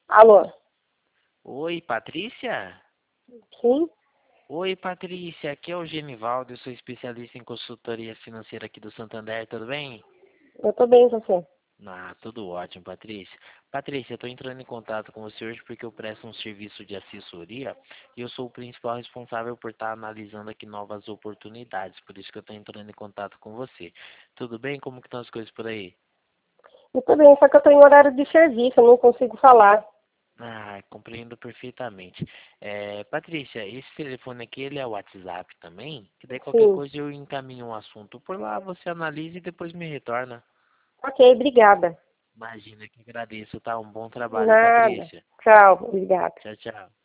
Alô? Oi, Patrícia? Sim? Oi, Patrícia. Aqui é o Genivaldo, eu sou especialista em consultoria financeira aqui do Santander, tudo bem? Eu tô bem, você? Tudo ótimo, Patrícia. Patrícia, eu estou entrando em contato com você hoje porque eu presto um serviço de assessoria e eu sou o principal responsável por estar analisando aqui novas oportunidades, por isso que eu estou entrando em contato com você. Tudo bem? Como que estão as coisas por aí? Eu tô bem, só que eu tô em horário de serviço, eu não consigo falar. Compreendo perfeitamente. Patrícia, esse telefone aqui, ele é o WhatsApp também? Que daí qualquer Sim. coisa eu encaminho um assunto por lá, você analisa e depois me retorna. Ok, obrigada. Imagina que agradeço, tá? Um bom trabalho, Nada. Patrícia. Tchau, obrigada. Tchau, tchau.